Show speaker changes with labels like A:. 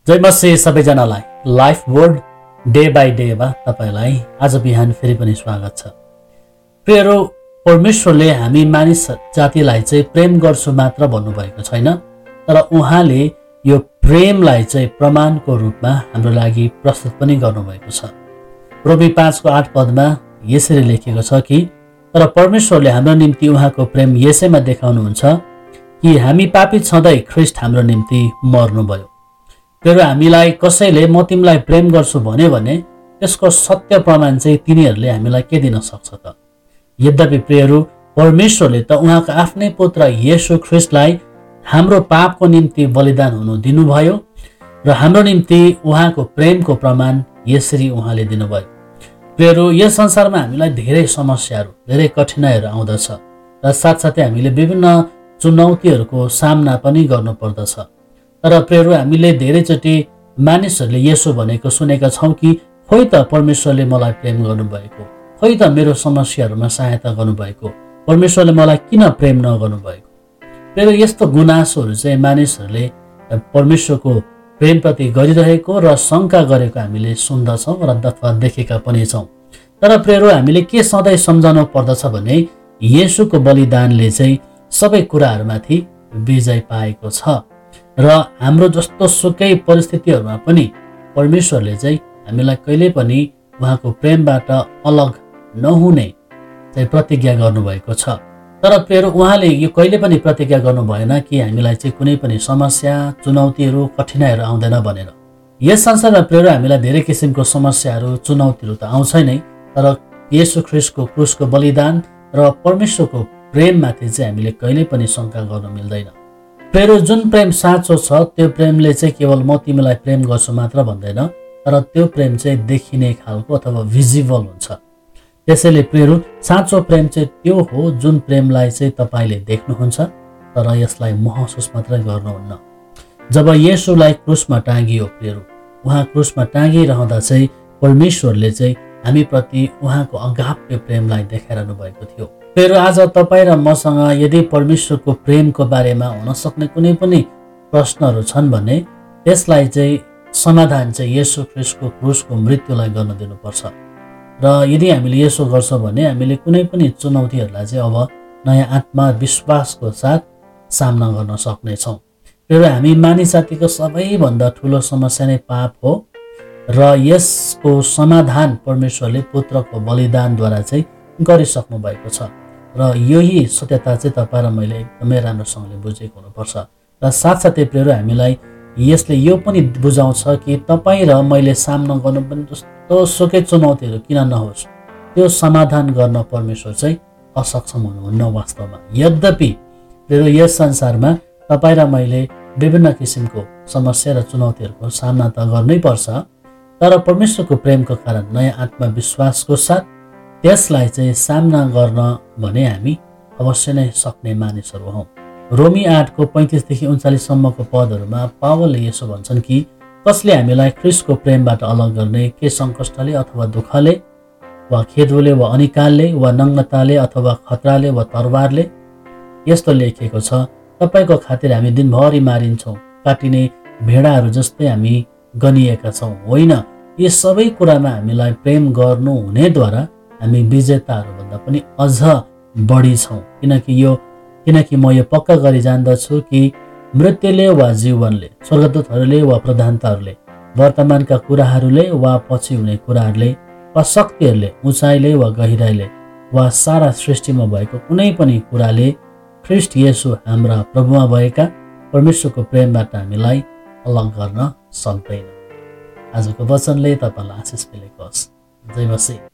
A: जय मसीह सबैजनालाई life word day by डेमा तपाईलाई आज बिहान फेरि पनि स्वागत छ। प्रियहरू, परमेश्वरले हामी मानिस जातिलाई चाहिँ प्रेम गर्छु मात्र भन्नुभएको छैन, तर उहाँले यो प्रेमलाई चाहिँ प्रमाणको रूपमा हाम्रो लागि प्रस्तुत पनि गर्नुभएको छ। रोमी 5:8 पदमा यसरी लेखेको छ कि तर परमेश्वरले हाम्रो निम्ति उहाँको प्रेम यसैमा देखाउनुहुन्छ कि हामी पापी छँदै ख्रीष्ट हाम्रो निम्ति मर्नुभयो। प्रियहरू, हामीलाई कसैले म तिमीलाई प्रेम गर्छु भन्यो भने त्यसको सत्य प्रमाण चाहिँ तिनीहरूले हामीलाई के दिन सक्छ त? यद्यपि प्रियहरू, परमेश्वरले त उहाँको आफ्नै पुत्र येशू ख्रीष्टलाई हाम्रो पापको निम्ति बलिदान हुनु दिनुभयो र हाम्रो निम्ति उहाँको प्रेमको प्रमाण यसरी उहाँले दिनुभयो। प्रियहरू, यस संसारमा हामीलाई धेरै समस्याहरू, धेरै कठिनाइहरू आउँदछ र साथसाथै हामीले विभिन्न चुनौतीहरूको सामना पनि गर्नुपर्दछ। तर प्रियहरू, हामीले धेरैचोटि मानिसहरूले यसो भनेको सुनेका छौँ कि खोइ त परमेश्वरले मलाई प्रेम गर्नुभएको, खोइ त मेरो समस्याहरूमा सहायता गर्नुभएको, परमेश्वरले मलाई किन प्रेम नगर्नुभएको। प्रियहरू, यस्तो गुनासोहरू चाहिँ मानिसहरूले परमेश्वरको प्रेमप्रति गरिरहेको र शङ्का गरेको हामीले सुन्दछौँ र अथवा देखेका पनि छौँ। तर प्रियहरू, हामीले के सधैँ सम्झाउनु पर्दछ भने येशूको बलिदानले चाहिँ सबै कुराहरूमाथि विजय पाएको छ र हाम्रो जस्तो सुकै परिस्थितिहरूमा पनि परमेश्वरले चाहिँ हामीलाई कहिले पनि उहाँको प्रेमबाट अलग नहुने चाहिँ प्रतिज्ञा गर्नुभएको छ। तर प्रियहरू, उहाँले यो कहिले पनि प्रतिज्ञा गर्नु भएन कि हामीलाई चाहिँ कुनै पनि समस्या, चुनौतीहरू, कठिनाइहरू आउँदैन भनेर। यस संसारमा प्रियहरू, हामीलाई धेरै किसिमको समस्याहरू, चुनौतीहरू त आउँछ नै, तर येशू ख्रीष्टको क्रुसको बलिदान र परमेश्वरको प्रेममाथि चाहिँ हामीले कहिले पनि शङ्का गर्न मिल्दैन। प्रियहरू, जुन प्रेम साँचो छ त्यो प्रेमले चाहिँ केवल म तिमीलाई प्रेम गर्छु मात्र भन्दैन, तर त्यो प्रेम चाहिँ देखिने खालको अथवा भिजिबल हुन्छ। त्यसैले प्रियहरू, साँचो प्रेम चाहिँ त्यो हो जुन प्रेमलाई चाहिँ तपाईँले देख्नुहुन्छ तर यसलाई महसुस मात्रै गर्नुहुन्न। जब येशूलाई क्रुसमा टाँगियो प्रियहरू, उहाँ क्रुसमा टाँगिरहँदा चाहिँ परमेश्वरले चाहिँ हामीप्रति उहाँको अगाप्य प्रेमलाई देखाइरहनु भएको थियो। प्रियहरू, आज तपाईँ र मसँग यदि परमेश्वरको प्रेमको बारेमा हुन सक्ने कुनै पनि प्रश्नहरू छन् भने त्यसलाई चाहिँ समाधान चाहिँ येशू ख्रीष्टको क्रुसको मृत्युलाई गर्न दिनुपर्छ। र यदि हामीले यसो गर्छौँ भने हामीले कुनै पनि चुनौतीहरूलाई चाहिँ अब नयाँ आत्मविश्वासको साथ सामना गर्न सक्नेछौँ। प्रियहरू, हामी मानिस जातिको सबैभन्दा ठुलो समस्या नै पाप हो र यसको समाधान परमेश्वरले पुत्रको बलिदानद्वारा चाहिँ गरिसक्नु भएको छ र यही सत्यता चाहिँ तपाईँ र मैले एकदमै राम्रोसँगले बुझेको हुनुपर्छ। र साथसाथै प्रियहरू, हामीलाई यसले यो पनि बुझाउँछ कि तपाईँ र मैले सामना गर्नु पनि जस्तो सुकै चुनौतीहरू किन नहोस्, त्यो समाधान गर्न परमेश्वर चाहिँ असक्षम हुनुहुन्न वास्तवमा। यद्यपि प्रियहरू, यस संसारमा तपाईँ र मैले विभिन्न किसिमको समस्या र चुनौतीहरूको सामना त गर्नै पर्छ, तर परमेश्वरको प्रेमको कारण नयाँ आत्मविश्वासको साथ त्यसलाई चाहिँ सामना गर्न भने हामी अवश्य नै सक्ने मानिसहरू हौँ। रोमी 8:35 देखि 39 सम्मको पदहरूमा पावलले यसो भन्छन् कि कसले हामीलाई ख्रीष्टको प्रेमबाट अलग गर्ने, के सङ्कष्टले अथवा दुःखले वा खेदोले वा अनिकालले वा नग्नताले अथवा खतराले वा तरवारले? यस्तो लेखिएको छ, तपाईँको खातिर हामी दिनभरि मारिन्छौँ, काटिने भेडाहरू जस्तै हामी गनिएका छौँ। होइन, यी सबै कुरामा हामीलाई प्रेम गर्नु हुनेद्वारा हामी विजेताहरूभन्दा पनि अझ बढी छौँ। किनकि म यो पक्का गरी जान्दछु कि मृत्युले वा जीवनले, स्वर्गदूतहरूले वा प्रधानताहरूले, वर्तमानका कुराहरूले वा पछि हुने कुराहरूले वा शक्तिहरूले, उचाइले वा गहिराइले वा सारा सृष्टिमा भएको कुनै पनि कुराले ख्रीष्ट येशू हाम्रा प्रभुमा भएका परमेश्वरको प्रेमबाट हामीलाई अलग गर्न सक्दैन। आजको वचनले तपाईँलाई आशिष मिलेको होस्। जय मसीह।